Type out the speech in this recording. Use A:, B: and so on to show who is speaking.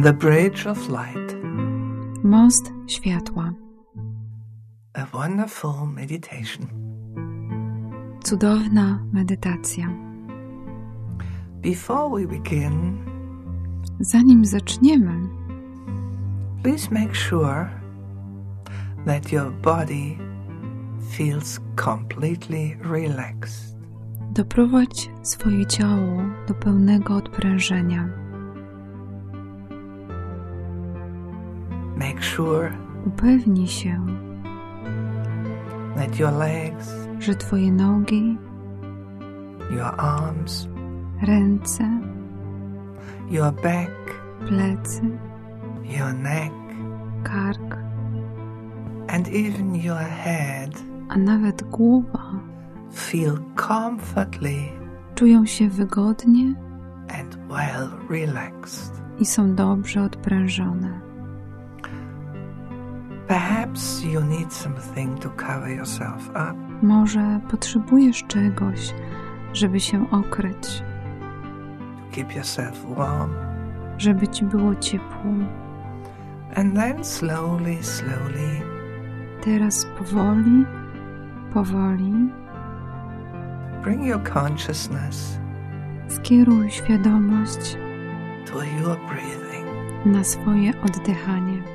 A: The Bridge of Light.
B: Most światła.
A: A wonderful meditation.
B: Cudowna medytacja.
A: Before we begin,
B: zanim zaczniemy,
A: please make sure that your body feels completely relaxed.
B: doprowadź swoje ciało do pełnego odprężenia.
A: Make sure
B: Upewnij się,
A: that your legs,
B: że twoje nogi,
A: your arms,
B: ręce,
A: your back,
B: plecy,
A: your neck,
B: kark,
A: and even your head
B: a nawet głowa
A: feel comfortably
B: czują się wygodnie
A: and well relaxed.
B: i są dobrze odprężone.
A: Perhaps you need something to cover yourself up.
B: Może potrzebujesz czegoś, żeby się okryć,
A: To keep yourself warm.
B: żeby ci było ciepło.
A: And then slowly,
B: Teraz powoli, powoli
A: bring your consciousness
B: skieruj świadomość
A: to your breathing.
B: na swoje oddychanie.